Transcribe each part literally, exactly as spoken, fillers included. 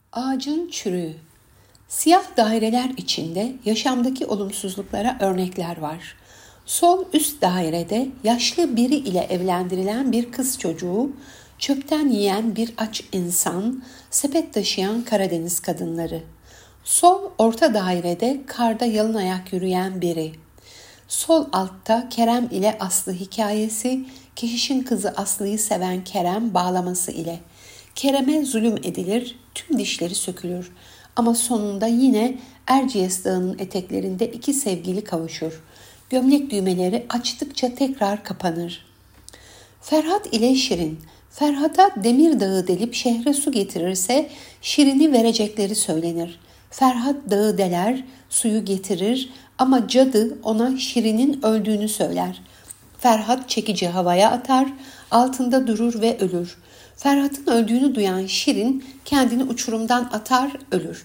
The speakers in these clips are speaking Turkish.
Ağacın çürüğü. Siyah daireler içinde yaşamdaki olumsuzluklara örnekler var. Sol üst dairede yaşlı biri ile evlendirilen bir kız çocuğu, çöpten yiyen bir aç insan, sepet taşıyan Karadeniz kadınları. Sol orta dairede karda yalın ayak yürüyen biri. Sol altta Kerem ile Aslı hikayesi, keşişin kızı Aslı'yı seven Kerem bağlaması ile. Kerem'e zulüm edilir, tüm dişleri sökülür. Ama sonunda yine Erciyes Dağı'nın eteklerinde iki sevgili kavuşur. Gömlek düğmeleri açtıkça tekrar kapanır. Ferhat ile Şirin. Ferhat'a Demir Dağı delip şehre su getirirse Şirin'i verecekleri söylenir. Ferhat dağı deler, suyu getirir ama cadı ona Şirin'in öldüğünü söyler. Ferhat çekici havaya atar, altında durur ve ölür. Ferhat'ın öldüğünü duyan Şirin kendini uçurumdan atar, ölür.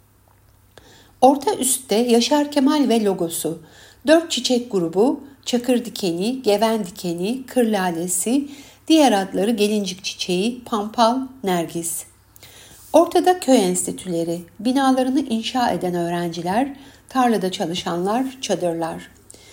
Orta üstte Yaşar Kemal ve logosu. Dört çiçek grubu, çakır dikeni, geven dikeni, kır lalesi, diğer adları gelincik çiçeği, pampal, nergis. Ortada köy enstitüleri, binalarını inşa eden öğrenciler, tarlada çalışanlar, çadırlar.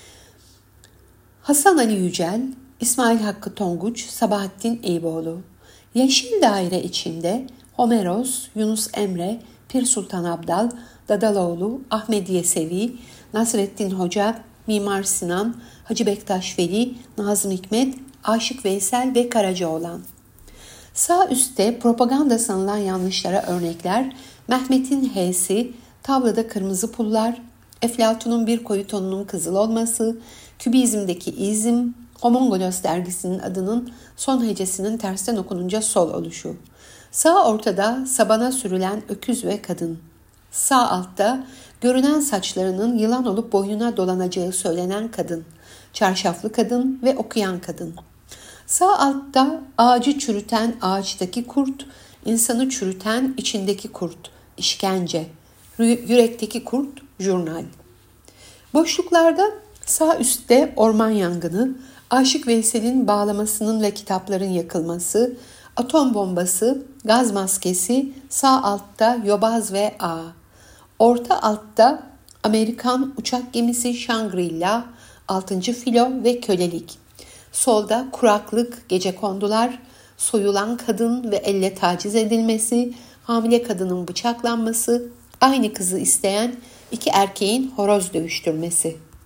Hasan Ali Yücel, İsmail Hakkı Tonguç, Sabahattin Eyüboğlu. Yeşil daire içinde Homeros, Yunus Emre, Pir Sultan Abdal, Dadaloğlu, Ahmet Yesevi, Nasrettin Hoca, Mimar Sinan, Hacı Bektaş Veli, Nazım Hikmet, Aşık Veysel ve Karacaoğlan. Sağ üstte propaganda sanılan yanlışlara örnekler, Mehmet'in H'si, tavlada kırmızı pullar, Eflatun'un bir koyu tonunun kızıl olması, Kübizm'deki izm, Homongolos dergisinin adının son hecesinin tersten okununca sol oluşu. Sağ ortada sabana sürülen öküz ve kadın. Sağ altta görünen saçlarının yılan olup boynuna dolanacağı söylenen kadın, çarşaflı kadın ve okuyan kadın. Sağ altta ağacı çürüten ağaçtaki kurt, insanı çürüten içindeki kurt, işkence, yürekteki kurt, jurnal. Boşluklarda sağ üstte orman yangını, Aşık Veysel'in bağlamasının ve kitapların yakılması, atom bombası, gaz maskesi, sağ altta Yobaz ve Ağa. Orta altta Amerikan uçak gemisi Shangri-La, altıncı filo ve kölelik. Solda kuraklık, gecekondular, soyulan kadın ve elle taciz edilmesi, hamile kadının bıçaklanması, aynı kızı isteyen iki erkeğin horoz dövüştürmesi.